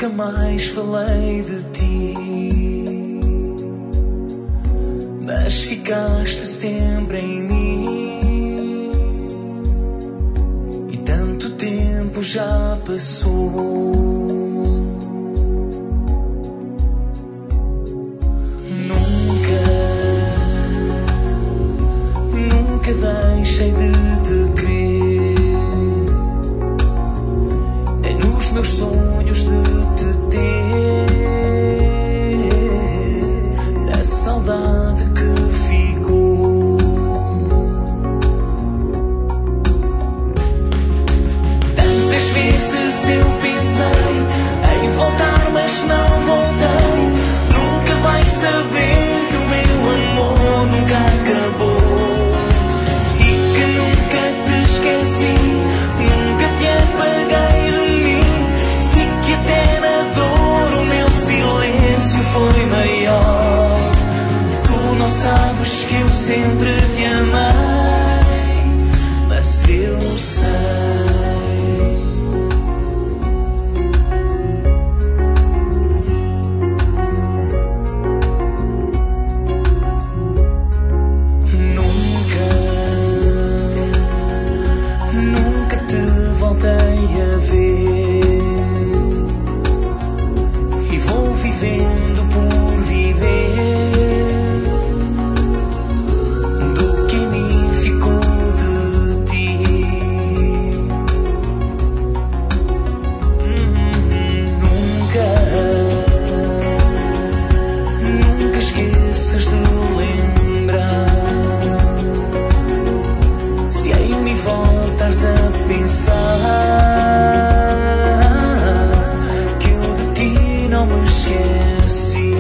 Nunca mais falei de ti, mas ficaste sempre em mim. E tanto tempo já passou. Nunca deixei de te querer, nem nos meus sonhos de te ter, na saudade que ficou. Tantas vezes eu pensei em voltar, mas não voltei. Nunca vais saber que o meu amor nunca acabou. Nunca te apaguei de mim, e que até na dor o meu silêncio foi maior. Tu não sabes que eu sempre te amei, mas eu sei. Voltares a pensar que eu de ti não me esqueci.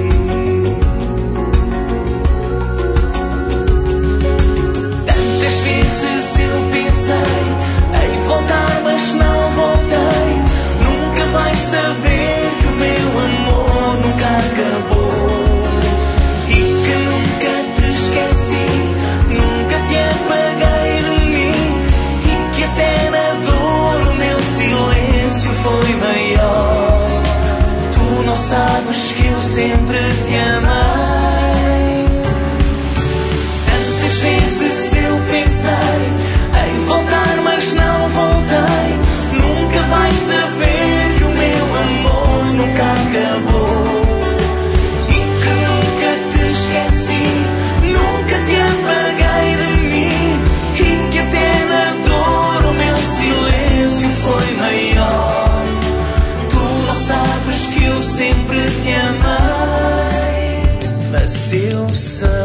Tantas vezes eu pensei em voltar, mas não voltei. Nunca vais saber que o meu amor nunca acabou, e que nunca te esqueci, nunca te apaguei de mim. Até na dor o meu silêncio foi maior. Tu não sabes que eu sempre te amei. Tantas vezes eu pensei em voltar, mas não voltei. Nunca vais saber que o meu amor nunca acabou, e que nunca te esqueci, nunca te apaguei de mim. E que até na dor foi maior. Tu não sabes que eu sempre te amei, mas eu sei.